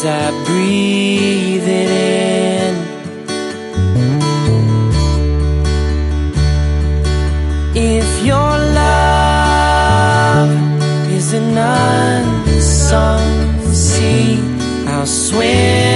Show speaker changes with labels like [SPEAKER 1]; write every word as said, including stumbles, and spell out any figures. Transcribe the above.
[SPEAKER 1] as I breathe it in. If your love is an unsung sea, I'll swim